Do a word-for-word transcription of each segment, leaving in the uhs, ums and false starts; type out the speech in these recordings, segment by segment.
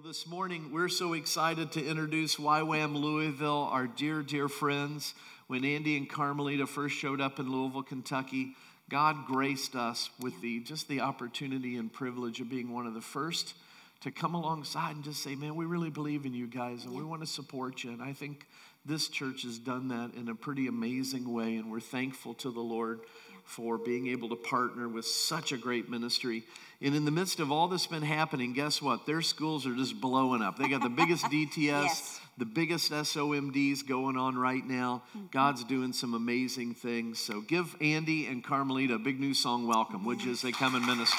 This morning, we're so excited to introduce Y WAM Louisville, our dear, dear friends. When Andy and Carmelita first showed up in Louisville, Kentucky, God graced us with the just the opportunity and privilege of being one of the first to come alongside and just say, man, we really believe in you guys, and we want to support you. And I think this church has done that in a pretty amazing way, and we're thankful to the Lord for being able to partner with such a great ministry. And in the midst of all that's been happening, guess what? Their schools are just blowing up. They got the biggest D T S, yes. the biggest S O M Ds going on right now. Mm-hmm. God's doing some amazing things. So give Andy and Carmelita a big new song welcome, would you, as they come and minister.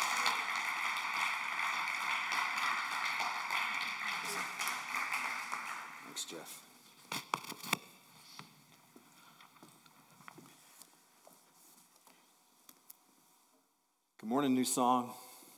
Thanks, Jeff. Good morning, New Song.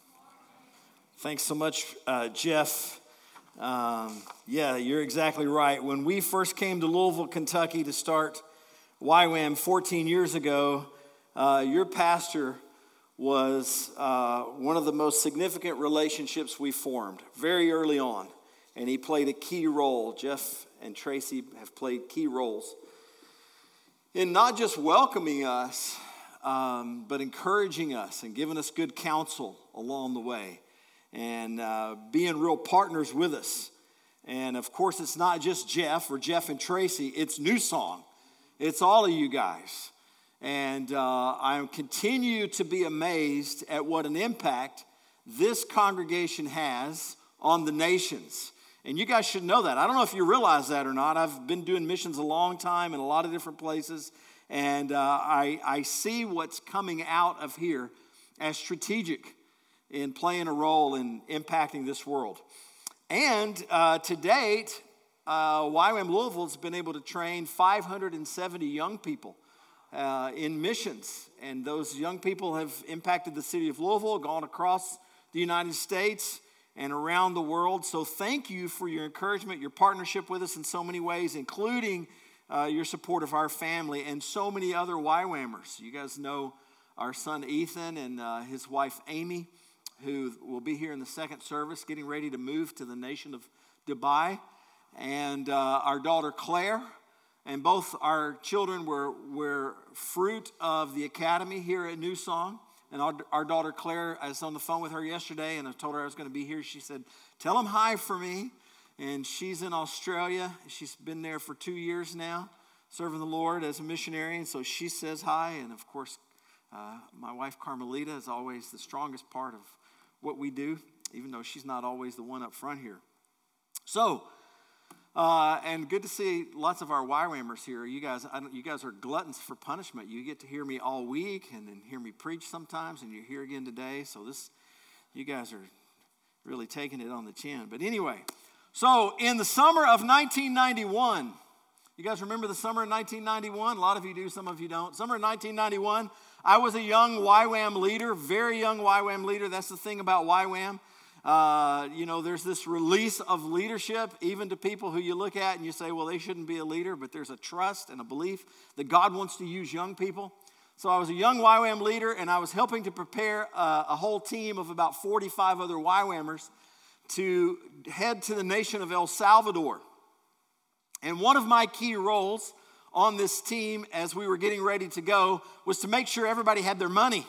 Thanks so much, uh, Jeff. Um, yeah, you're exactly right. When we first came to Louisville, Kentucky to start Y WAM fourteen years ago, uh, your pastor was uh, one of the most significant relationships we formed very early on, and he played a key role. Jeff and Tracy have played key roles in not just welcoming us, Um, but encouraging us and giving us good counsel along the way, and uh, being real partners with us. And of course, it's not just Jeff or Jeff and Tracy, it's New Song. It's all of you guys. And uh, I continue to be amazed at what an impact this congregation has on the nations. And you guys should know that. I don't know if you realize that or not. I've been doing missions a long time in a lot of different places. And uh, I, I see what's coming out of here as strategic in playing a role in impacting this world. And uh, to date, uh, Y WAM Louisville has been able to train five hundred seventy young people uh, in missions. And those young people have impacted the city of Louisville, gone across the United States and around the world. So thank you for your encouragement, your partnership with us in so many ways, including Uh, your support of our family and so many other Y WAMers. You guys know our son Ethan and uh, his wife Amy, who will be here in the second service, getting ready to move to the nation of Dubai, and uh, our daughter Claire. And both our children were, were fruit of the academy here at New Song. And our, our daughter Claire, I was on the phone with her yesterday, and I told her I was going to be here. She said, "Tell them hi for me." And she's in Australia. She's been there for two years now, serving the Lord as a missionary. And so she says hi. And of course, uh, my wife Carmelita is always the strongest part of what we do, even though she's not always the one up front here. So, uh, and good to see lots of our Y WAMers here. You guys, I don't, you guys are gluttons for punishment. You get to hear me all week and then hear me preach sometimes, and you're here again today. So this, you guys are really taking it on the chin. But anyway. So in the summer of nineteen ninety-one, you guys remember the summer of nineteen ninety-one? A lot of you do, some of you don't. Summer of nineteen ninety-one, I was a young Y WAM leader, very young Y WAM leader. That's the thing about Y WAM. Uh, you know, there's this release of leadership, even to people who you look at and you say, well, they shouldn't be a leader, but there's a trust and a belief that God wants to use young people. So I was a young Y WAM leader, and I was helping to prepare a, a whole team of about forty-five other Y WAMers to head to the nation of El Salvador. And one of my key roles on this team as we were getting ready to go was to make sure everybody had their money.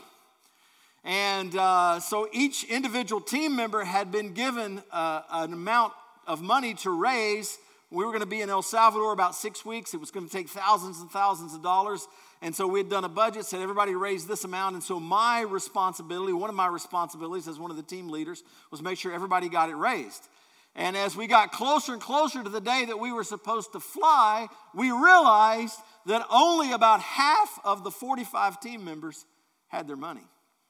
And uh, so each individual team member had been given uh, an amount of money to raise. We were going to be in El Salvador about six weeks. It was going to take thousands and thousands of dollars. And so we had done a budget, said everybody raise this amount. And so my responsibility, one of my responsibilities as one of the team leaders, was make sure everybody got it raised. And as we got closer and closer to the day that we were supposed to fly, we realized that only about half of the forty-five team members had their money.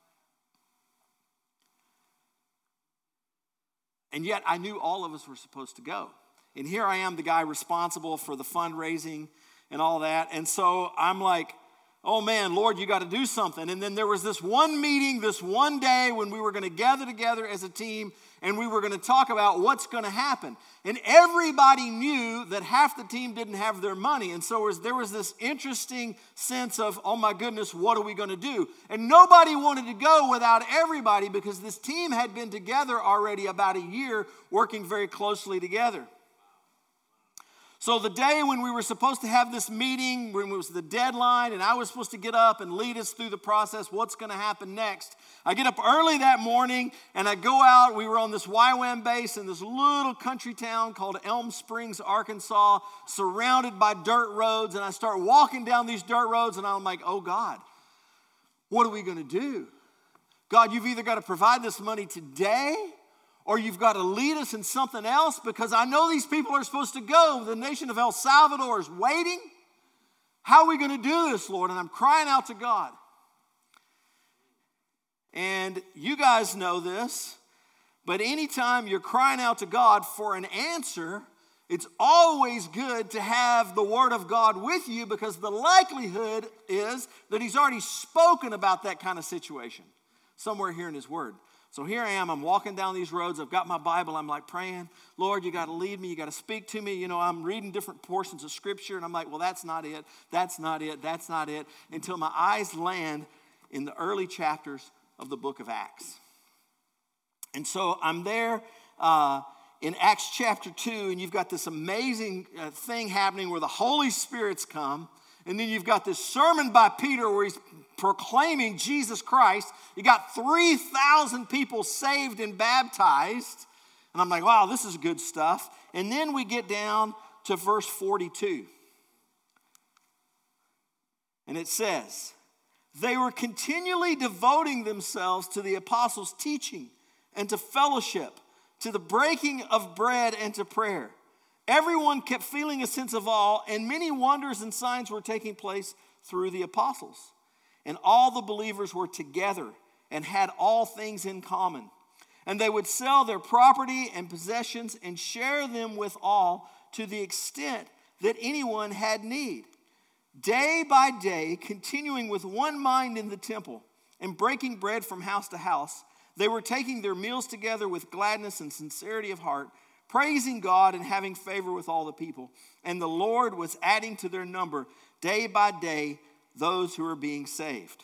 And yet I knew all of us were supposed to go. And here I am, the guy responsible for the fundraising and all that. And so I'm like, oh man, Lord, you got to do something. And then there was this one meeting, this one day when we were going to gather together as a team and we were going to talk about what's going to happen. And everybody knew that half the team didn't have their money. And so was, there was this interesting sense of, oh my goodness, what are we going to do? And nobody wanted to go without everybody because this team had been together already about a year, working very closely together. So the day when we were supposed to have this meeting, when it was the deadline, and I was supposed to get up and lead us through the process, what's going to happen next, I get up early that morning, and I go out. We were on this Y WAM base in this little country town called Elm Springs, Arkansas, surrounded by dirt roads, and I start walking down these dirt roads, and I'm like, oh, God, what are we going to do? God, you've either got to provide this money today, or you've got to lead us in something else, because I know these people are supposed to go. The nation of El Salvador is waiting. How are we going to do this, Lord? And I'm crying out to God. And you guys know this, but anytime you're crying out to God for an answer, it's always good to have the Word of God with you, because the likelihood is that He's already spoken about that kind of situation somewhere here in His Word. So here I am, I'm walking down these roads, I've got my Bible, I'm like praying, Lord, you got to lead me, you got to speak to me. You know, I'm reading different portions of Scripture, and I'm like, well, that's not it, that's not it, that's not it, until my eyes land in the early chapters of the book of Acts. And so I'm there uh, in Acts chapter two, and you've got this amazing uh, thing happening where the Holy Spirit's come, and then you've got this sermon by Peter where he's proclaiming Jesus Christ. You got three thousand people saved and baptized. And I'm like, wow, this is good stuff. And then we get down to verse forty-two. And it says, they were continually devoting themselves to the apostles' teaching and to fellowship, to the breaking of bread and to prayer. Everyone kept feeling a sense of awe, and many wonders and signs were taking place through the apostles. And all the believers were together and had all things in common. And they would sell their property and possessions and share them with all, to the extent that anyone had need. Day by day, continuing with one mind in the temple and breaking bread from house to house, they were taking their meals together with gladness and sincerity of heart, praising God and having favor with all the people. And the Lord was adding to their number day by day those who are being saved.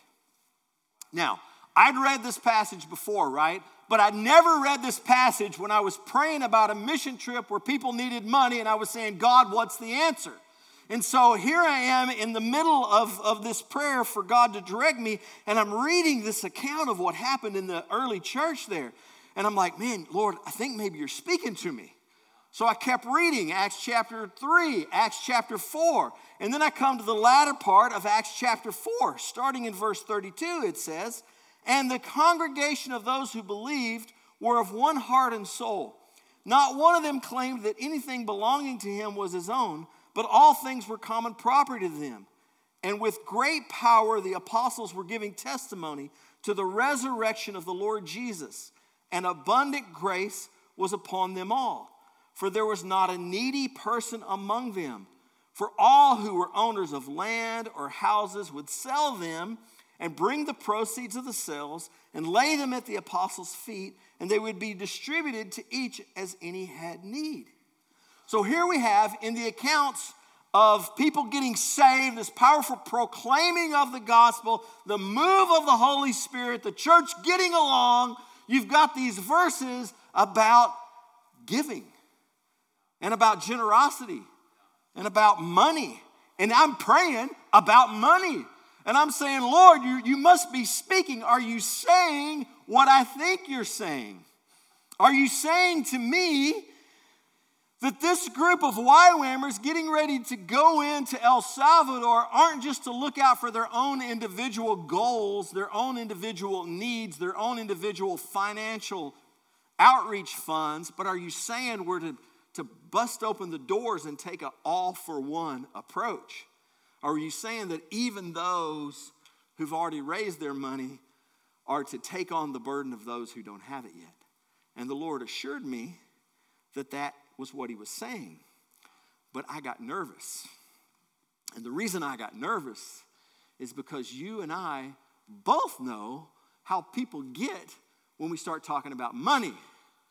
Now, I'd read this passage before, right? But I'd never read this passage when I was praying about a mission trip where people needed money, and I was saying, God, what's the answer? And so here I am in the middle of, of this prayer for God to direct me, and I'm reading this account of what happened in the early church there. And I'm like, man, Lord, I think maybe you're speaking to me. So I kept reading Acts chapter three, Acts chapter four. And then I come to the latter part of Acts chapter four. Starting in verse thirty-two, it says, and the congregation of those who believed were of one heart and soul. Not one of them claimed that anything belonging to him was his own, but all things were common property to them. And with great power the apostles were giving testimony to the resurrection of the Lord Jesus. And abundant grace was upon them all. For there was not a needy person among them. For all who were owners of land or houses would sell them and bring the proceeds of the sales and lay them at the apostles' feet, and they would be distributed to each as any had need. So here we have in the accounts of people getting saved, this powerful proclaiming of the gospel, the move of the Holy Spirit, the church getting along. You've got these verses about giving and about generosity and about money. And I'm praying about money. And I'm saying, Lord, you, you must be speaking. Are you saying what I think you're saying? Are you saying to me that this group of Y WAMers getting ready to go into El Salvador aren't just to look out for their own individual goals, their own individual needs, their own individual financial outreach funds, but are you saying we're to, to bust open the doors and take an all-for-one approach? Or are you saying that even those who've already raised their money are to take on the burden of those who don't have it yet? And the Lord assured me that that was what he was saying. But I got nervous. And the reason I got nervous is because you and I both know how people get when we start talking about money.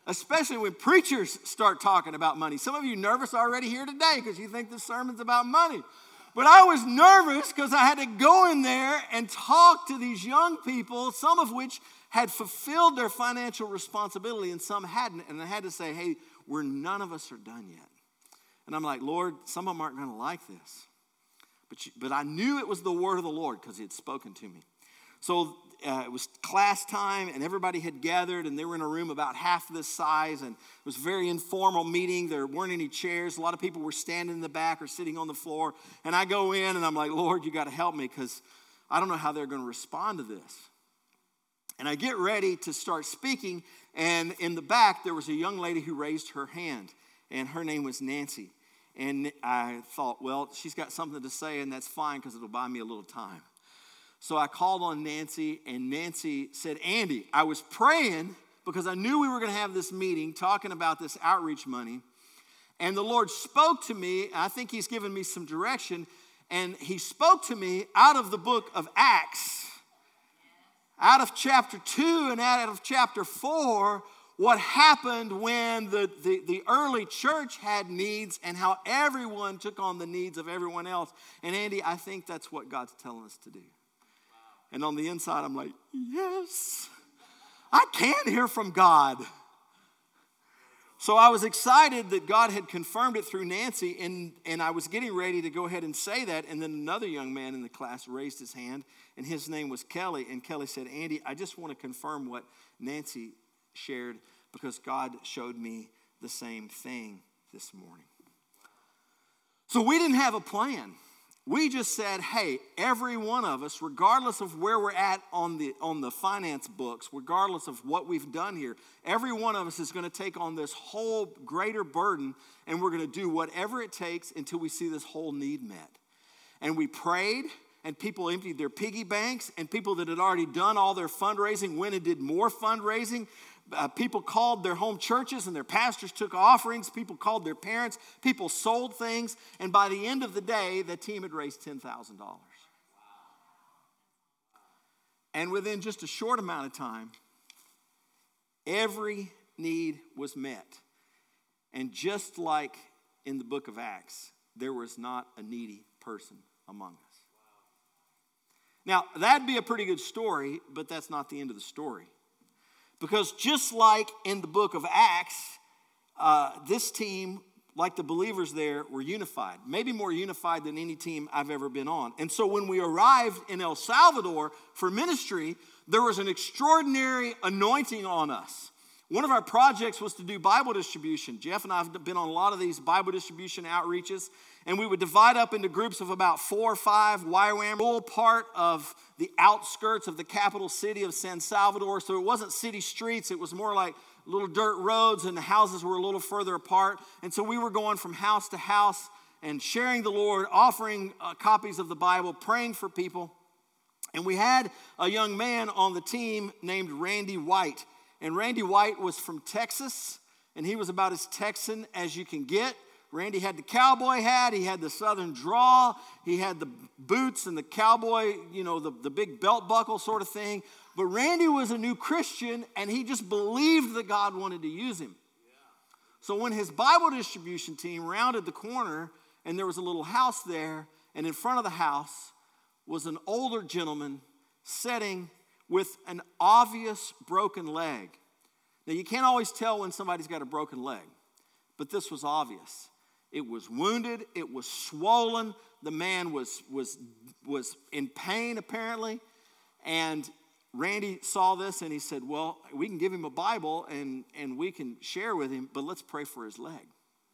especially when preachers start talking about money. Some of you nervous already here today because you think this sermon's about money. But I was nervous because I had to go in there and talk to these young people, some of which had fulfilled their financial responsibility and some hadn't. And I had to say, hey, we're none of us are done yet. And I'm like, Lord, some of them aren't going to like this. But, you, but I knew it was the word of the Lord because he had spoken to me. So uh, it was class time, and everybody had gathered, and they were in a room about half this size, and it was a very informal meeting. There weren't any chairs. A lot of people were standing in the back or sitting on the floor. And I go in, and I'm like, Lord, you got to help me because I don't know how they're going to respond to this. And I get ready to start speaking, and in the back, there was a young lady who raised her hand, and her name was Nancy. And I thought, well, she's got something to say, and that's fine because it'll buy me a little time. So I called on Nancy, and Nancy said, Andy, I was praying because I knew we were going to have this meeting talking about this outreach money. And the Lord spoke to me. I think he's given me some direction. And he spoke to me out of the book of Acts, out of chapter two and out of chapter four, what happened when the, the, the early church had needs and how everyone took on the needs of everyone else. And Andy, I think that's what God's telling us to do. And on the inside, I'm like, yes, I can hear from God. So I was excited that God had confirmed it through Nancy, and, and I was getting ready to go ahead and say that, and then another young man in the class raised his hand, and his name was Kelly, and Kelly said, Andy, I just want to confirm what Nancy shared because God showed me the same thing this morning. So we didn't have a plan. We just said, hey, every one of us, regardless of where we're at on the on the finance books, regardless of what we've done here, every one of us is going to take on this whole greater burden, and we're going to do whatever it takes until we see this whole need met. And we prayed, and people emptied their piggy banks, and people that had already done all their fundraising went and did more fundraising. Uh, people called their home churches and their pastors took offerings. People called their parents. People sold things. And by the end of the day, the team had raised ten thousand dollars. And within just a short amount of time, every need was met. And just like in the book of Acts, there was not a needy person among us. Now, that'd be a pretty good story, but that's not the end of the story. Because just like in the book of Acts, uh, this team, like the believers there, were unified. Maybe more unified than any team I've ever been on. And so when we arrived in El Salvador for ministry, there was an extraordinary anointing on us. One of our projects was to do Bible distribution. Jeff and I have been on a lot of these Bible distribution outreaches, and we would divide up into groups of about four or five. Y WAM, full part of the outskirts of the capital city of San Salvador, so it wasn't city streets. It was more like little dirt roads, and the houses were a little further apart. And so we were going from house to house and sharing the Lord, offering uh, copies of the Bible, praying for people. And we had a young man on the team named Randy White. And Randy White was from Texas, and he was about as Texan as you can get. Randy had the cowboy hat, he had the southern drawl, he had the boots and the cowboy, you know, the, the big belt buckle sort of thing. But Randy was a new Christian, and he just believed that God wanted to use him. So when his Bible distribution team rounded the corner, and there was a little house there, and in front of the house was an older gentleman sitting with an obvious broken leg. Now, you can't always tell when somebody's got a broken leg, but this was obvious. It was wounded. It was swollen. The man was, was, was in pain, apparently. And Randy saw this, and he said, well, we can give him a Bible, and, and we can share with him, but let's pray for his leg.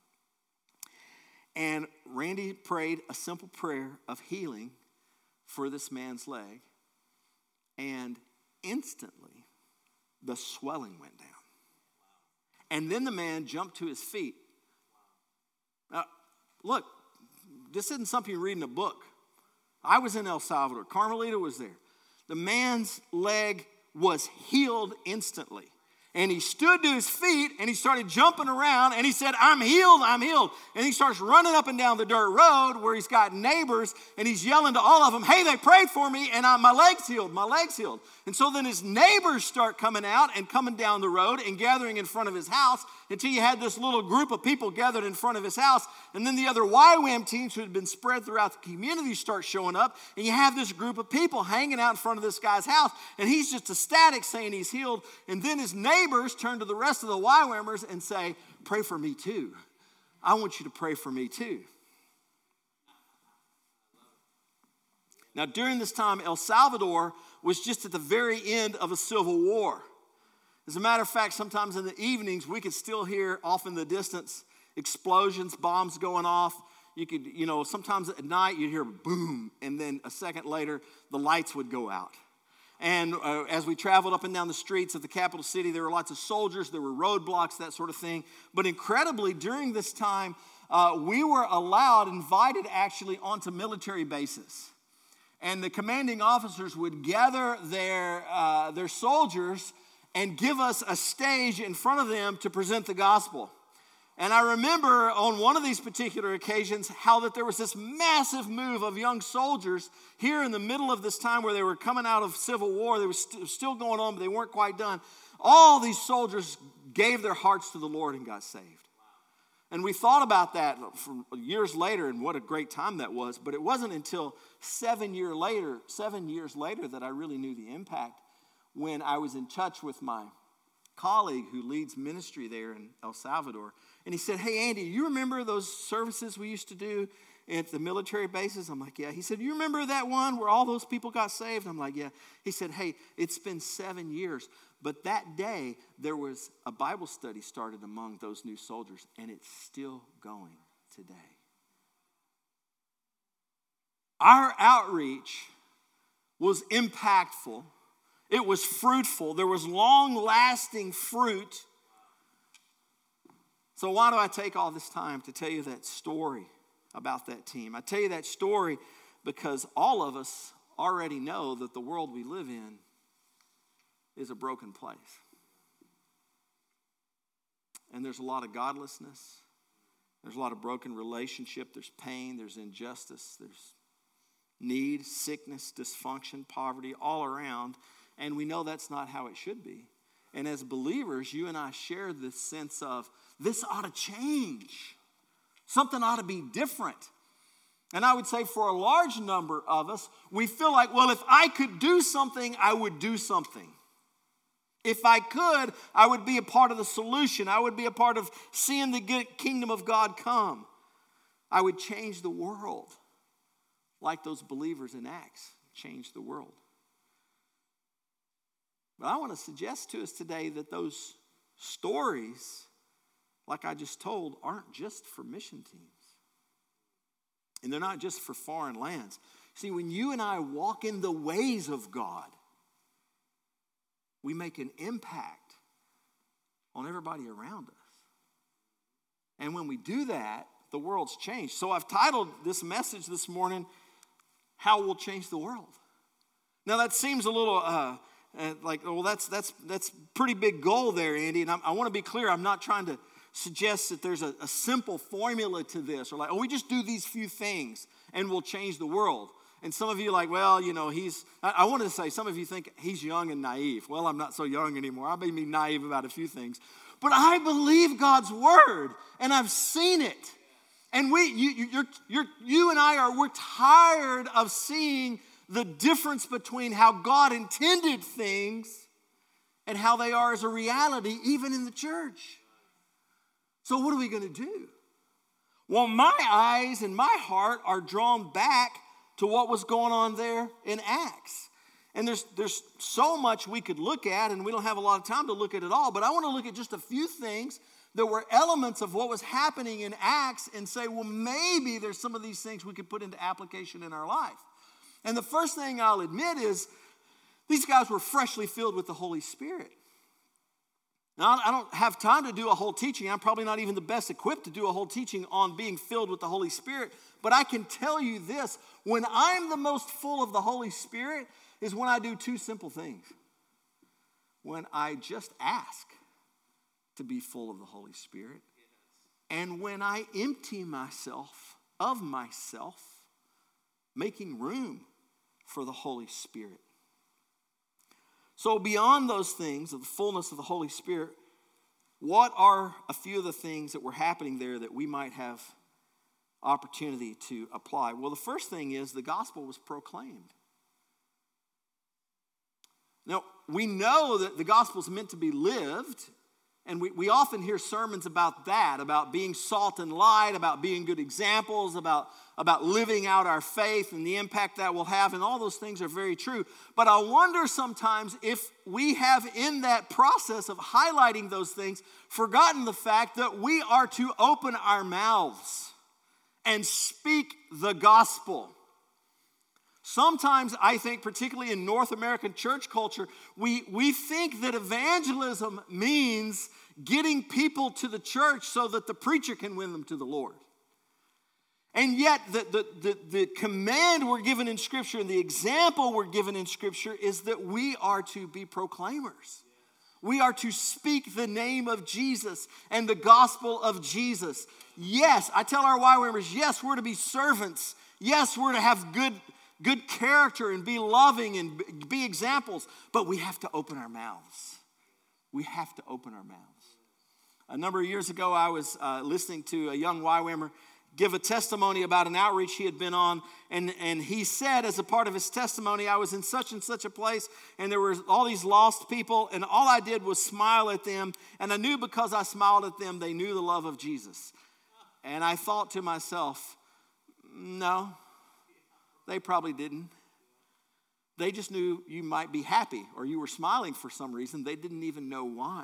And Randy prayed a simple prayer of healing for this man's leg. And instantly, the swelling went down. And then the man jumped to his feet. Now, look, this isn't something you read in a book. I was in El Salvador. Carmelita was there. The man's leg was healed instantly. And he stood to his feet and he started jumping around and he said, I'm healed, I'm healed. And he starts running up and down the dirt road where he's got neighbors and he's yelling to all of them, hey, they prayed for me and I, my leg's healed, my leg's healed. And so then his neighbors start coming out and coming down the road and gathering in front of his house until you had this little group of people gathered in front of his house. And then the other Y WAM teams who had been spread throughout the community start showing up. And you have this group of people hanging out in front of this guy's house. And he's just ecstatic saying he's healed. And then his neighbors turn to the rest of the Y WAMers and say, pray for me too. I want you to pray for me too. Now, during this time, El Salvador was just at the very end of a civil war. As a matter of fact, sometimes in the evenings, we could still hear off in the distance explosions, bombs going off. You could, you know, sometimes at night you'd hear boom, and then a second later, the lights would go out. And uh, as we traveled up and down the streets of the capital city, there were lots of soldiers, there were roadblocks, that sort of thing. But incredibly, during this time, uh, we were allowed, invited actually, onto military bases. And the commanding officers would gather their, uh, their soldiers and give us a stage in front of them to present the gospel. And I remember on one of these particular occasions how that there was this massive move of young soldiers here in the middle of this time where they were coming out of civil war. They were st- still going on, but they weren't quite done. All these soldiers gave their hearts to the Lord and got saved. And we thought about that for years later, and what a great time that was. But it wasn't until seven year later, seven years later that I really knew the impact, when I was in touch with my colleague who leads ministry there in El Salvador. And he said, hey, Andy, you remember those services we used to do at the military bases? I'm like, yeah. He said, you remember that one where all those people got saved? I'm like, yeah. He said, hey, it's been seven years. But that day, there was a Bible study started among those new soldiers, and it's still going today. Our outreach was impactful. It was fruitful. There was long-lasting fruit. So why do I take all this time to tell you that story about that team? I tell you that story because all of us already know that the world we live in is a broken place. And there's a lot of godlessness. There's a lot of broken relationship. There's pain. There's injustice. There's need, sickness, dysfunction, poverty all around. And we know that's not how it should be. And as believers, you and I share this sense of this ought to change. Something ought to be different. And I would say for a large number of us, we feel like, well, if I could do something, I would do something. If I could, I would be a part of the solution. I would be a part of seeing the kingdom of God come. I would change the world like those believers in Acts changed the world. But I want to suggest to us today that those stories, like I just told, aren't just for mission teams. And they're not just for foreign lands. See, when you and I walk in the ways of God, we make an impact on everybody around us. And when we do that, the world's changed. So I've titled this message this morning, How We'll Change the World. Now that seems a little uh, uh, like, well, that's that's that's pretty big goal there, Andy. And I'm, I want to be clear, I'm not trying to suggest that there's a, a simple formula to this. Or like, oh, we just do these few things and we'll change the world. And some of you are like, well, you know, he's, I, I wanted to say, some of you think he's young and naive. Well, I'm not so young anymore. I may be naive about a few things. But I believe God's word, and I've seen it. And we, you, you, you're, you're, you and I are, we're tired of seeing the difference between how God intended things and how they are as a reality, even in the church. So what are we going to do? Well, my eyes and my heart are drawn back to what was going on there in Acts. And there's, there's so much we could look at, and we don't have a lot of time to look at it all, but I want to look at just a few things that were elements of what was happening in Acts and say, well, maybe there's some of these things we could put into application in our life. And the first thing I'll admit is these guys were freshly filled with the Holy Spirit. Now, I don't have time to do a whole teaching. I'm probably not even the best equipped to do a whole teaching on being filled with the Holy Spirit. But I can tell you this, when I'm the most full of the Holy Spirit is when I do two simple things. When I just ask to be full of the Holy Spirit. And when I empty myself of myself, making room for the Holy Spirit. So beyond those things of the fullness of the Holy Spirit, what are a few of the things that were happening there that we might have opportunity to apply? Well, the first thing is the gospel was proclaimed. Now, we know that the gospel is meant to be lived, and we, we often hear sermons about that, about being salt and light, about being good examples, about, about living out our faith and the impact that will have, and all those things are very true. But I wonder sometimes if we have in that process of highlighting those things forgotten the fact that we are to open our mouths and speak the gospel. Sometimes I think, particularly in North American church culture, we, we think that evangelism means getting people to the church so that the preacher can win them to the Lord. And yet the, the, the, the command we're given in Scripture and the example we're given in Scripture is that we are to be proclaimers. We are to speak the name of Jesus and the gospel of Jesus. Yes, I tell our Y WAMers, yes, we're to be servants. Yes, we're to have good Good character and be loving and be examples, but we have to open our mouths. We have to open our mouths. A number of years ago, I was uh, listening to a young Y WAMer give a testimony about an outreach he had been on, and, and he said as a part of his testimony, I was in such and such a place, and there were all these lost people, and all I did was smile at them, and I knew because I smiled at them, they knew the love of Jesus. And I thought to myself, no. They probably didn't. They just knew you might be happy or you were smiling for some reason. They didn't even know why.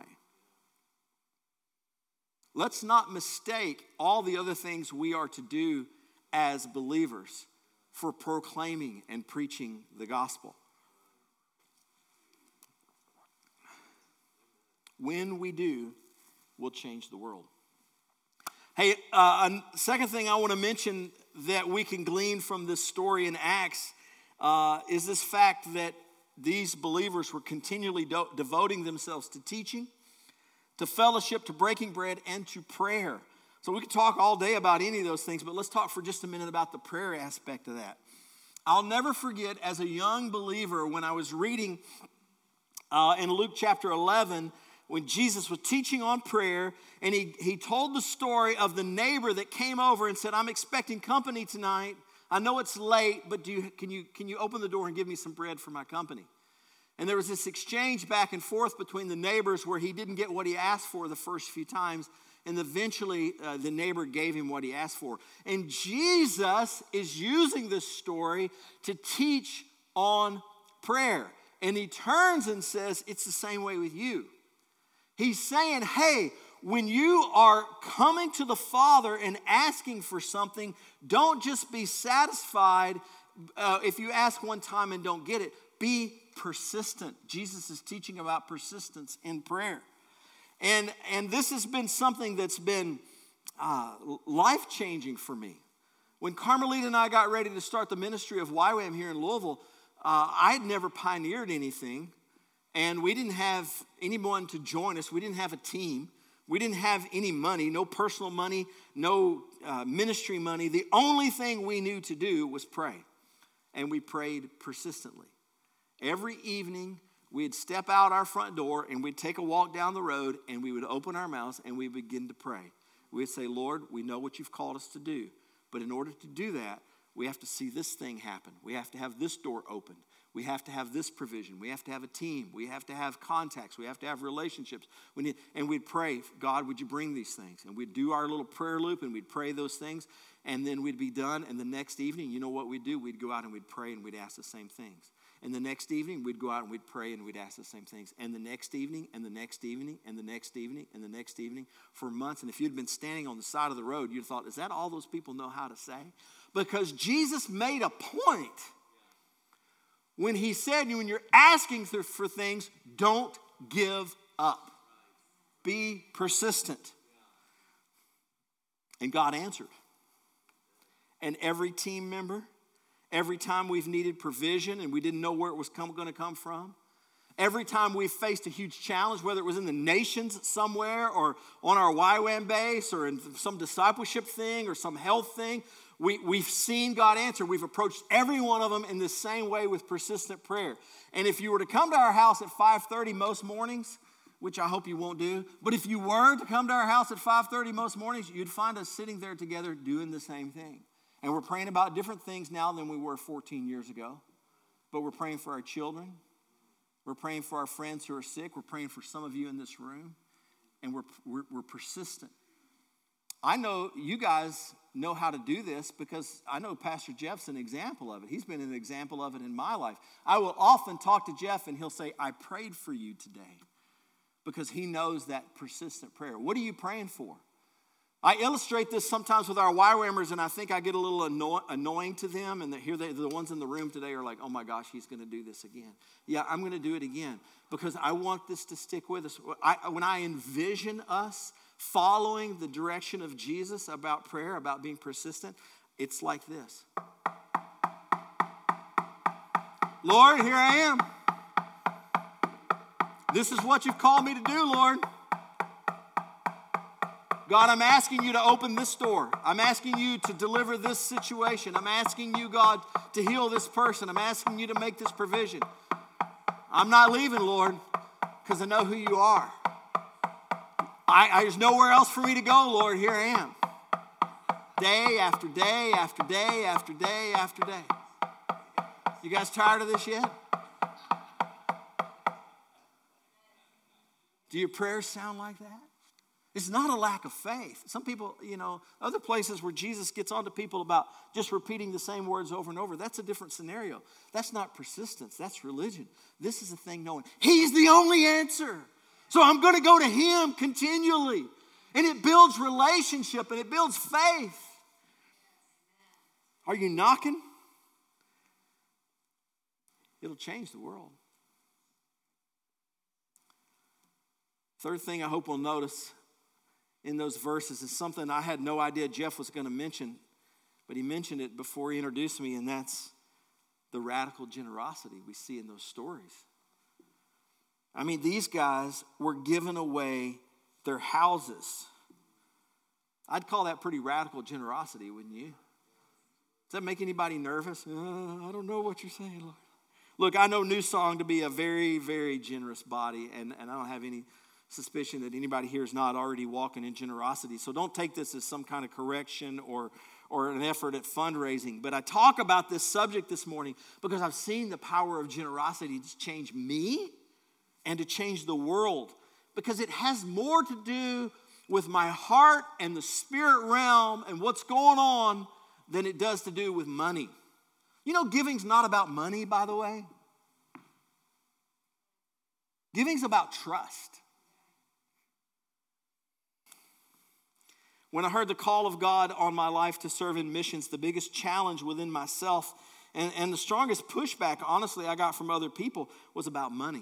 Let's not mistake all the other things we are to do as believers for proclaiming and preaching the gospel. When we do, we'll change the world. Hey, uh, a second thing I want to mention that we can glean from this story in Acts uh, is this fact that these believers were continually do- devoting themselves to teaching, to fellowship, to breaking bread, and to prayer. So we could talk all day about any of those things, but let's talk for just a minute about the prayer aspect of that. I'll never forget as a young believer when I was reading uh, in Luke chapter eleven, when Jesus was teaching on prayer, and he, he told the story of the neighbor that came over and said, I'm expecting company tonight. I know it's late, but do you, can you, can you open the door and give me some bread for my company? And there was this exchange back and forth between the neighbors where he didn't get what he asked for the first few times, and eventually uh, the neighbor gave him what he asked for. And Jesus is using this story to teach on prayer. And he turns and says, it's the same way with you. He's saying, hey, when you are coming to the Father and asking for something, don't just be satisfied uh, if you ask one time and don't get it. Be persistent. Jesus is teaching about persistence in prayer. And, and this has been something that's been uh, life-changing for me. When Carmelita and I got ready to start the ministry of Y WAM here in Louisville, uh, I had never pioneered anything. And we didn't have anyone to join us. We didn't have a team. We didn't have any money, no personal money, no uh, ministry money. The only thing we knew to do was pray. And we prayed persistently. Every evening, we'd step out our front door and we'd take a walk down the road and we would open our mouths and we'd begin to pray. We'd say, Lord, we know what you've called us to do. But in order to do that, we have to see this thing happen. We have to have this door opened. We have to have this provision. We have to have a team. We have to have contacts. We have to have relationships. We need, and we'd pray, God, would you bring these things? And we'd do our little prayer loop and we'd pray those things. And then we'd be done. And the next evening, you know what we'd do? We'd go out and we'd pray and we'd ask the same things. And the next evening, we'd go out and we'd pray and we'd ask the same things. And the next evening, and the next evening, and the next evening, and the next evening for months. And if you'd been standing on the side of the road, you'd thought, is that all those people know how to say? Because Jesus made a point when he said, when you're asking for things, don't give up. Be persistent. And God answered. And every team member, every time we've needed provision and we didn't know where it was come, going to come from, Every time we've faced a huge challenge, whether it was in the nations somewhere or on our Y WAM base or in some discipleship thing or some health thing, we, we've seen God answer. We've approached every one of them in the same way with persistent prayer. And if you were to come to our house at five thirty most mornings, which I hope you won't do, but if you were to come to our house at five thirty most mornings, you'd find us sitting there together doing the same thing. And we're praying about different things now than we were fourteen years ago. But we're praying for our children. We're praying for our friends who are sick. We're praying for some of you in this room. And we're, we're, we're persistent. I know you guys know how to do this because I know Pastor Jeff's an example of it. He's been an example of it in my life. I will often talk to Jeff and he'll say, I prayed for you today, because he knows that persistent prayer. What are you praying for? I illustrate this sometimes with our Y WAMers, and I think I get a little anno- annoying to them, and here they, the ones in the room today are like, oh my gosh, he's going to do this again. Yeah, I'm going to do it again because I want this to stick with us. I, when I envision us following the direction of Jesus about prayer, about being persistent, it's like this. Lord, here I am. This is what you've called me to do, Lord. God, I'm asking you to open this door. I'm asking you to deliver this situation. I'm asking you, God, to heal this person. I'm asking you to make this provision. I'm not leaving, Lord, because I know who you are. I, I, there's nowhere else for me to go, Lord. Here I am. Day after day after day after day after day. You guys tired of this yet? Do your prayers sound like that? It's not a lack of faith. Some people, you know, other places where Jesus gets on to people about just repeating the same words over and over, that's a different scenario. That's not persistence. That's religion. This is a thing knowing he's the only answer. So I'm going to go to him continually. And it builds relationship and it builds faith. Are you knocking? It'll change the world. Third thing I hope we'll notice in those verses is something I had no idea Jeff was going to mention, but he mentioned it before he introduced me, and that's the radical generosity we see in those stories. I mean, these guys were giving away their houses. I'd call that pretty radical generosity, wouldn't you? Does that make anybody nervous? Uh, I don't know what you're saying, Lord. Look, I know New Song to be a very, very generous body, and, and I don't have any suspicion that anybody here is not already walking in generosity. So don't take this as some kind of correction or, or an effort at fundraising. But I talk about this subject this morning because I've seen the power of generosity to change me and to change the world. Because it has more to do with my heart and the spirit realm and what's going on than it does to do with money. You know, giving's not about money, by the way. Giving's about trust. When I heard the call of God on my life to serve in missions, the biggest challenge within myself and, and the strongest pushback, honestly, I got from other people was about money.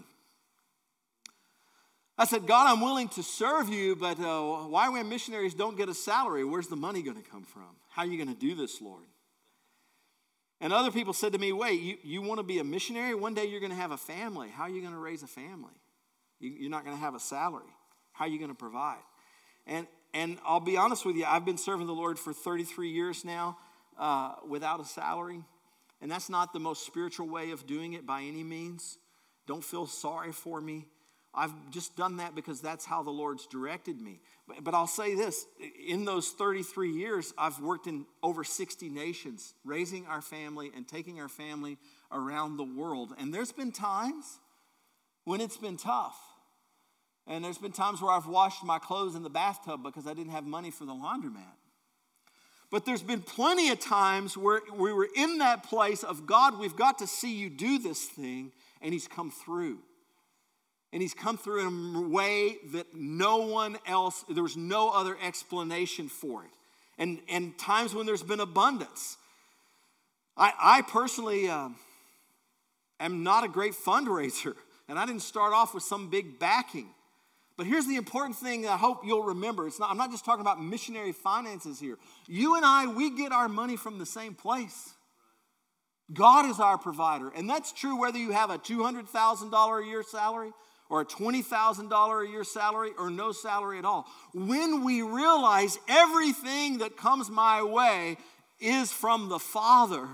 I said, God, I'm willing to serve you, but uh, Y WAM missionaries don't get a salary. Where's the money going to come from? How are you going to do this, Lord? And other people said to me, wait, you, you want to be a missionary? One day you're going to have a family. How are you going to raise a family? You, you're not going to have a salary. How are you going to provide? And And I'll be honest with you, I've been serving the Lord for thirty-three years now uh, without a salary. And that's not the most spiritual way of doing it by any means. Don't feel sorry for me. I've just done that because that's how the Lord's directed me. But, but I'll say this, in those thirty-three years, I've worked in over sixty nations, raising our family and taking our family around the world. And there's been times when it's been tough. And there's been times where I've washed my clothes in the bathtub because I didn't have money for the laundromat. But there's been plenty of times where we were in that place of, God, we've got to see you do this thing, and he's come through. And he's come through in a way that no one else, there was no other explanation for it. And, and times when there's been abundance. I, I personally uh, am not a great fundraiser, and I didn't start off with some big backing. But here's the important thing that I hope you'll remember. It's not, I'm not just talking about missionary finances here. You and I, we get our money from the same place. God is our provider. And that's true whether you have a two hundred thousand dollars a year salary or a twenty thousand dollars a year salary or no salary at all. When we realize everything that comes my way is from the Father,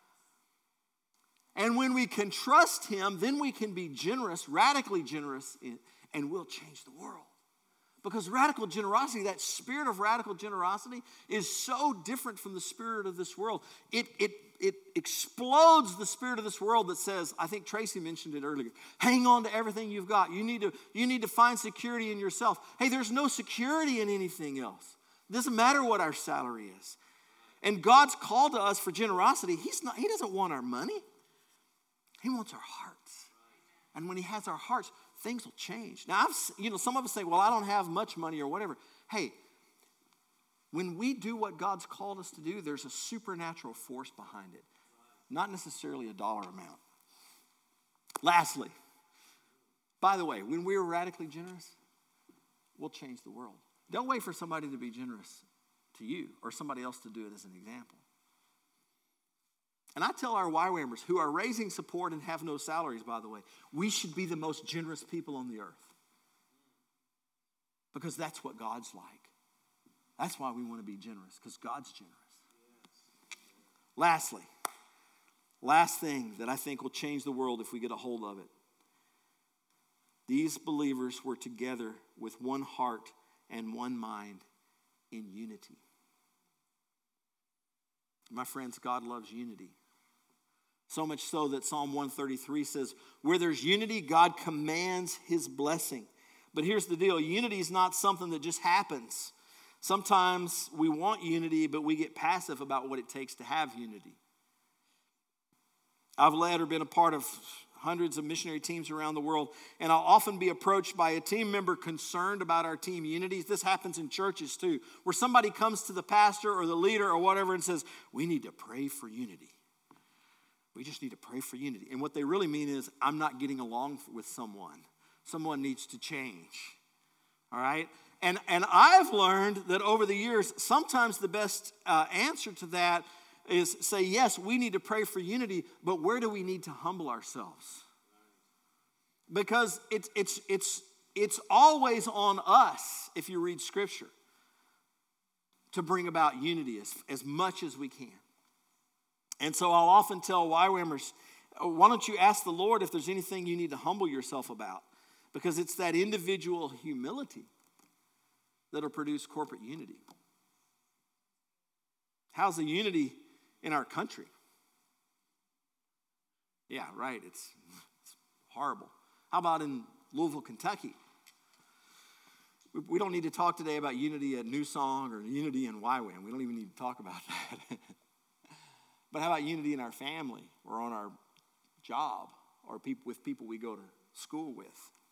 and when we can trust Him, then we can be generous, radically generous, and we'll change the world. Because radical generosity, that spirit of radical generosity, is so different from the spirit of this world. It, it, it explodes the spirit of this world that says, I think Tracy mentioned it earlier, hang on to everything you've got. You need to, you need to find security in yourself. Hey, there's no security in anything else. It doesn't matter what our salary is. And God's call to us for generosity, He's not, He doesn't want our money. He wants our hearts. And when He has our hearts, things will change. Now, I've, you know, some of us say, well, I don't have much money or whatever. Hey, when we do what God's called us to do, there's a supernatural force behind it, not necessarily a dollar amount. Lastly, by the way, when we're radically generous, we'll change the world. Don't wait for somebody to be generous to you or somebody else to do it as an example. And I tell our Y WAMers who are raising support and have no salaries, by the way, we should be the most generous people on the earth. Because that's what God's like. That's why we want to be generous, because God's generous. Lastly, last thing that I think will change the world if we get a hold of it. These believers were together with one heart and one mind in unity. My friends, God loves unity. So much so that Psalm one thirty-three says, where there's unity, God commands His blessing. But here's the deal. Unity is not something that just happens. Sometimes we want unity, but we get passive about what it takes to have unity. I've led or been a part of hundreds of missionary teams around the world, and I'll often be approached by a team member concerned about our team unity. This happens in churches too, where somebody comes to the pastor or the leader or whatever and says, we need to pray for unity. We just need to pray for unity. And what they really mean is, I'm not getting along with someone. Someone needs to change. All right? And, and I've learned that over the years, sometimes the best uh, answer to that is say, yes, we need to pray for unity, but where do we need to humble ourselves? Because it's, it's, it's, it's always on us, if you read Scripture, to bring about unity as, as much as we can. And so I'll often tell Y WAMers, why don't you ask the Lord if there's anything you need to humble yourself about? Because it's that individual humility that'll produce corporate unity. How's the unity in our country? Yeah, right, it's, it's horrible. How about in Louisville, Kentucky? We, we don't need to talk today about unity at New Song or unity in Y WAM. We don't even need to talk about that. But how about unity in our family or on our job or people, with people we go to school with?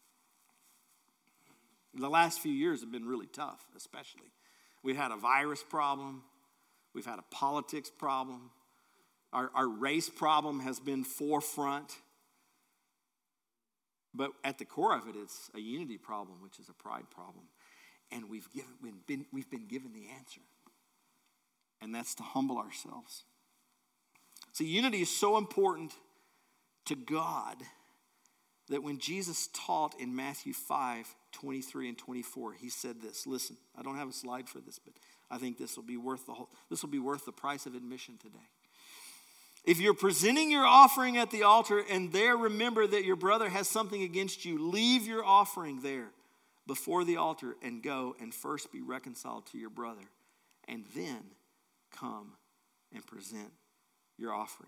The last few years have been really tough, especially. We've had a virus problem. We've had a politics problem. Our, our race problem has been forefront. But at the core of it, it's a unity problem, which is a pride problem. And we've, given, we've, been, we've been given the answer. And that's to humble ourselves. See, unity is so important to God that when Jesus taught in Matthew five, twenty-three and twenty-four, he said this. Listen, I don't have a slide for this, but I think this will be worth the whole, this will be worth the price of admission today. If you're presenting your offering at the altar and there remember that your brother has something against you, leave your offering there before the altar and go and first be reconciled to your brother, and then come and present your offering.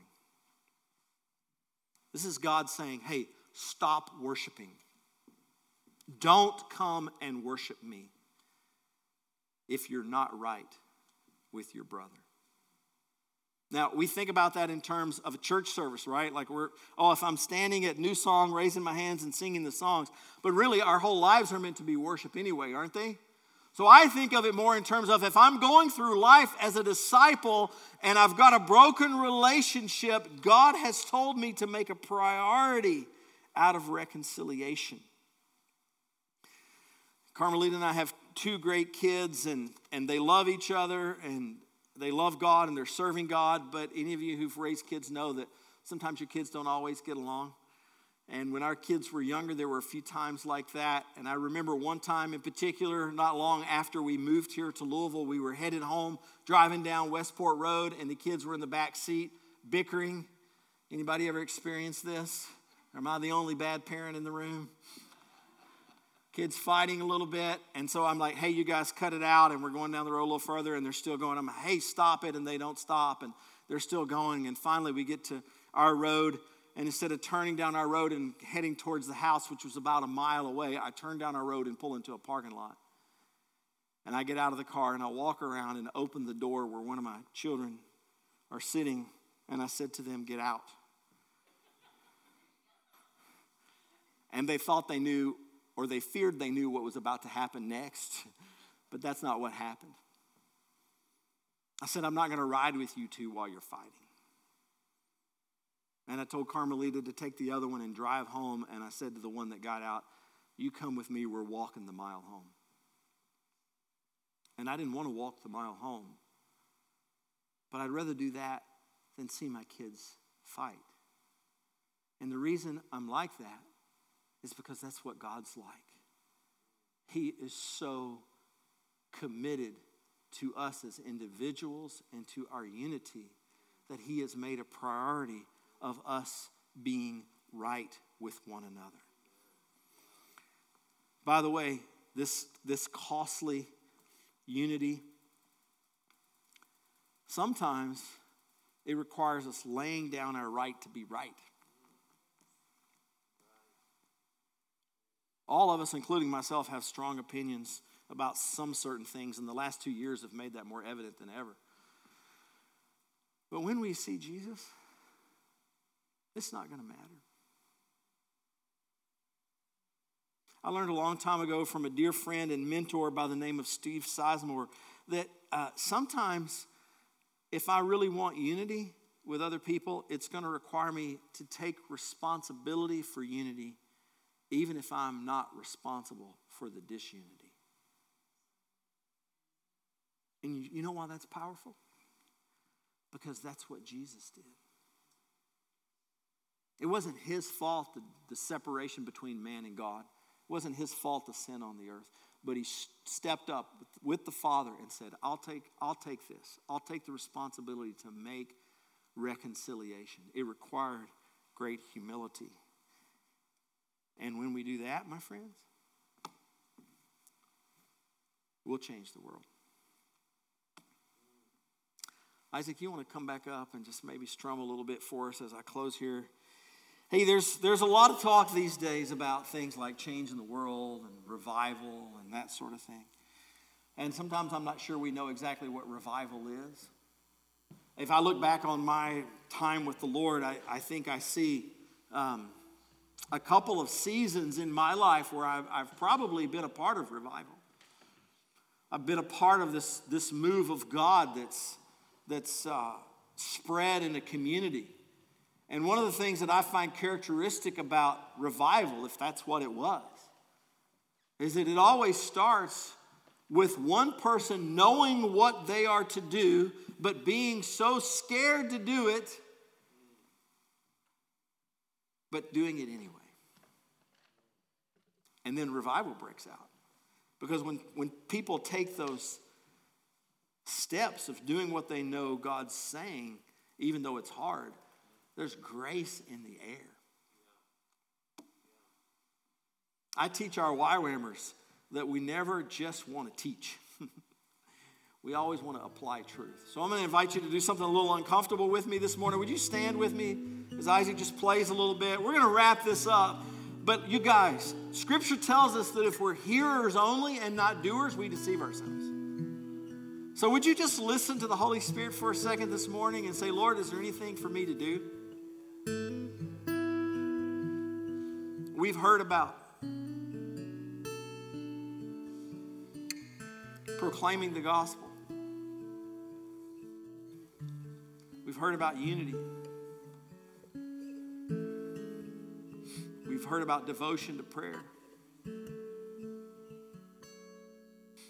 This is God saying, hey, stop worshiping. Don't come and worship me if you're not right with your brother. Now, we think about that in terms of a church service, right? Like we're, oh, if I'm standing at New Song, raising my hands and singing the songs. But really, our whole lives are meant to be worship anyway, aren't they? So I think of it more in terms of if I'm going through life as a disciple and I've got a broken relationship, God has told me to make a priority out of reconciliation. Carmelita and I have two great kids, and, and they love each other, and they love God, and they're serving God. But any of you who've raised kids know that sometimes your kids don't always get along. And when our kids were younger, there were a few times like that. And I remember one time in particular, not long after we moved here to Louisville, we were headed home, driving down Westport Road, and the kids were in the back seat bickering. Anybody ever experienced this? Or am I the only bad parent in the room? Kids fighting a little bit. And so I'm like, hey, you guys cut it out. And we're going down the road a little further, and they're still going. I'm like, hey, stop it. And they don't stop. And they're still going. And finally we get to our road. And instead of turning down our road and heading towards the house, which was about a mile away, I turn down our road and pull into a parking lot. And I get out of the car and I walk around and open the door where one of my children are sitting. And I said to them, get out. And they thought they knew, or they feared they knew what was about to happen next. But that's not what happened. I said, I'm not going to ride with you two while you're fighting. And I told Carmelita to take the other one and drive home. And I said to the one that got out, you come with me, we're walking the mile home. And I didn't want to walk the mile home. But I'd rather do that than see my kids fight. And the reason I'm like that is because that's what God's like. He is so committed to us as individuals and to our unity that he has made a priority of us being right with one another. By the way, this, this costly unity, sometimes it requires us laying down our right to be right. All of us, including myself, have strong opinions about some certain things, and the last two years have made that more evident than ever. But when we see Jesus, it's not going to matter. I learned a long time ago from a dear friend and mentor by the name of Steve Sizemore that uh, sometimes if I really want unity with other people, it's going to require me to take responsibility for unity, even if I'm not responsible for the disunity. And you, you know why that's powerful? Because that's what Jesus did. It wasn't his fault, the, the separation between man and God. It wasn't his fault, the sin on the earth. But he stepped up with, with the Father and said, I'll take, I'll take this. I'll take the responsibility to make reconciliation. It required great humility. And when we do that, my friends, we'll change the world. Isaac, you want to come back up and just maybe strum a little bit for us as I close here? Hey, there's there's a lot of talk these days about things like changing the world and revival and that sort of thing. And sometimes I'm not sure we know exactly what revival is. If I look back on my time with the Lord, I, I think I see um, a couple of seasons in my life where I've, I've probably been a part of revival. I've been a part of this, this move of God that's, that's uh, spread in a community. And one of the things that I find characteristic about revival, if that's what it was, is that it always starts with one person knowing what they are to do, but being so scared to do it, but doing it anyway. And then revival breaks out. Because when, when people take those steps of doing what they know God's saying, even though it's hard, there's grace in the air. I teach our Y WAMers that we never just want to teach. We always want to apply truth. So I'm going to invite you to do something a little uncomfortable with me this morning. Would you stand with me as Isaac just plays a little bit? We're going to wrap this up. But you guys, Scripture tells us that if we're hearers only and not doers, we deceive ourselves. So would you just listen to the Holy Spirit for a second this morning and say, Lord, is there anything for me to do? We've heard about proclaiming the gospel. We've heard about unity. We've heard about devotion to prayer.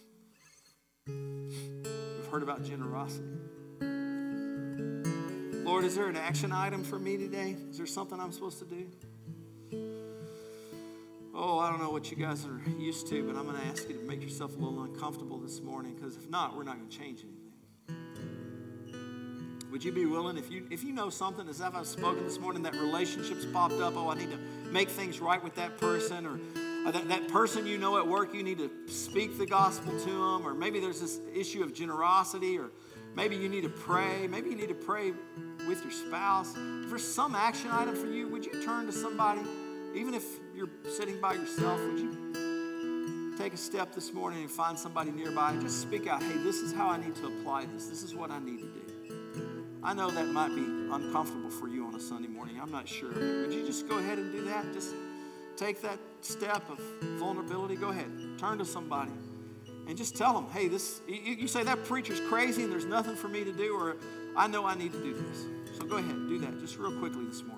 We've heard about generosity. Lord, Lord, is there an action item for me today? Is there something I'm supposed to do? Oh, I don't know what you guys are used to, but I'm going to ask you to make yourself a little uncomfortable this morning, because if not, we're not going to change anything. Would you be willing, if you if you know something, as I've spoken this morning, that relationship's popped up, oh, I need to make things right with that person, or, or that, that person you know at work, you need to speak the gospel to them, or maybe there's this issue of generosity, or maybe you need to pray, maybe you need to pray with your spouse. If there's some action item for you, would you turn to somebody? Even if you're sitting by yourself, would you take a step this morning and find somebody nearby and just speak out, hey, this is how I need to apply this. This is what I need to do. I know that might be uncomfortable for you on a Sunday morning. I'm not sure. Would you just go ahead and do that? Just take that step of vulnerability. Go ahead. Turn to somebody and just tell them, hey, this. You, you say that preacher's crazy and there's nothing for me to do, or I know I need to do this. So go ahead, do that just real quickly this morning.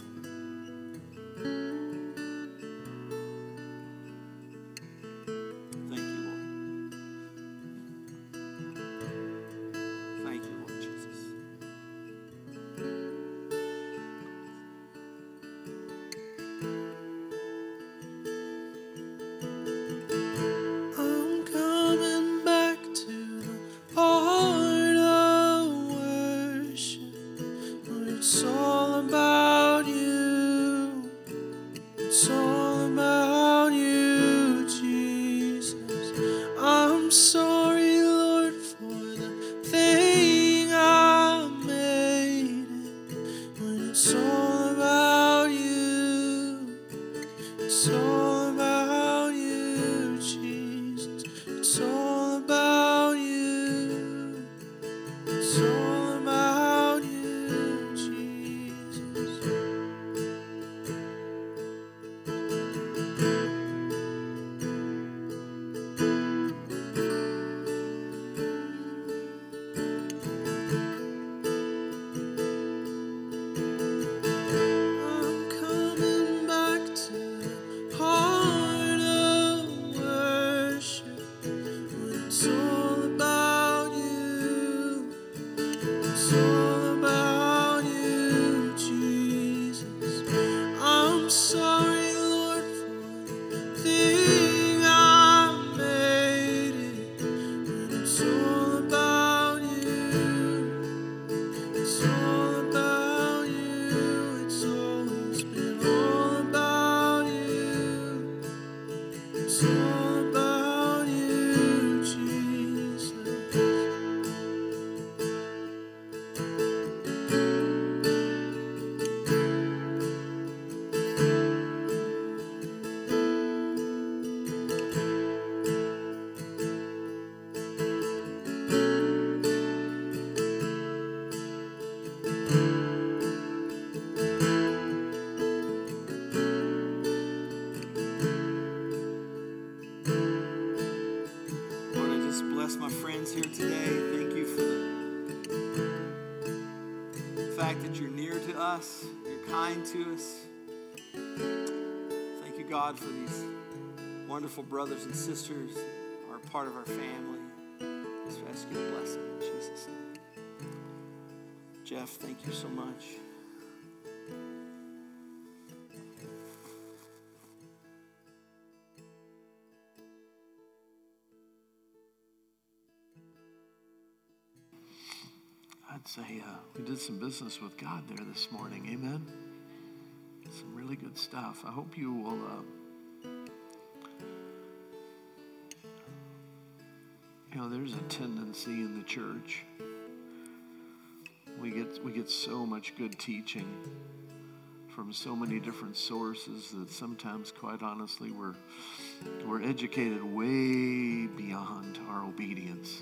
My friends here today, thank you for the fact that you're near to us, you're kind to us. Thank you, God, for these wonderful brothers and sisters who are part of our family. Just ask you to bless them in Jesus' name. Jeff, thank you so much. I'd say uh, we did some business with God there this morning. Amen. Some really good stuff. I hope you will uh, you know, there's a tendency in the church. We get we get so much good teaching from so many different sources that sometimes, quite honestly, we're we're educated way beyond our obedience.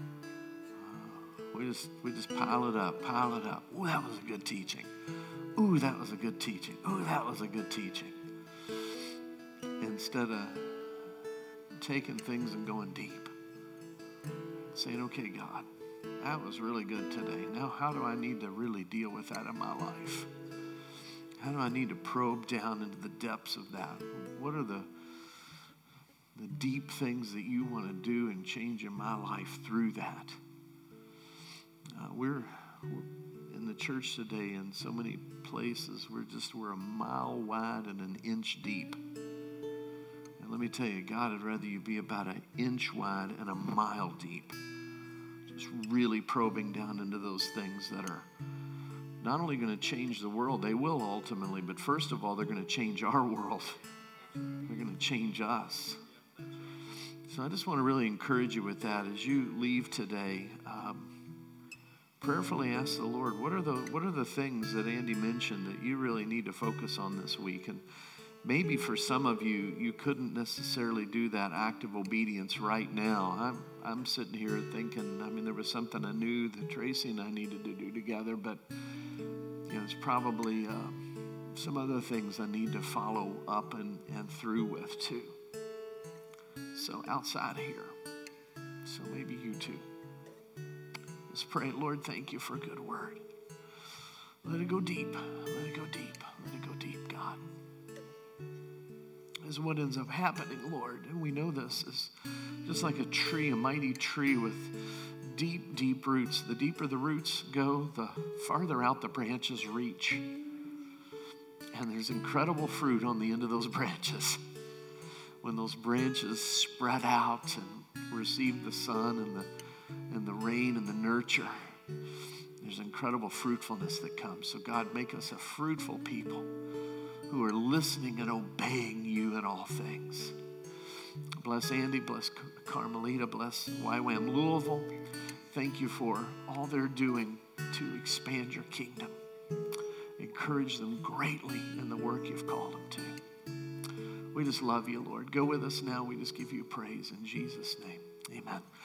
We just we just pile it up, pile it up. Ooh, that was a good teaching. Ooh, that was a good teaching. Ooh, that was a good teaching. Instead of taking things and going deep. Saying, okay, God, that was really good today. Now, how do I need to really deal with that in my life? How do I need to probe down into the depths of that? What are the the deep things that you want to do and change in my life through that? Uh, we're, we're in the church today, in so many places, we're just, we're a mile wide and an inch deep. And let me tell you, God would rather you be about an inch wide and a mile deep. Just really probing down into those things that are not only going to change the world, they will ultimately, but first of all, they're going to change our world. They're going to change us. So I just want to really encourage you with that as you leave today. Um, prayerfully ask the Lord, what are the what are the things that Andy mentioned that you really need to focus on this week? And maybe for some of you, you couldn't necessarily do that act of obedience right now. I'm I'm sitting here thinking, I mean, there was something I knew that Tracy and I needed to do together, but you know, it's probably uh, some other things I need to follow up and, and through with too. So outside of here, so maybe you too. Let's pray. Lord, thank you for a good word. Let it go deep. Let it go deep. Let it go deep, God. Is what ends up happening, Lord. And we know this is just like a tree, a mighty tree with deep, deep roots. The deeper the roots go, the farther out the branches reach. And there's incredible fruit on the end of those branches. When those branches spread out and receive the sun and the and the rain and the nurture, there's incredible fruitfulness that comes. So God, make us a fruitful people who are listening and obeying you in all things. Bless Andy, bless Carmelita, bless Y WAM Louisville. Thank you for all they're doing to expand your kingdom. Encourage them greatly in the work you've called them to. We just love you, Lord. Go with us now. We just give you praise in Jesus' name. Amen.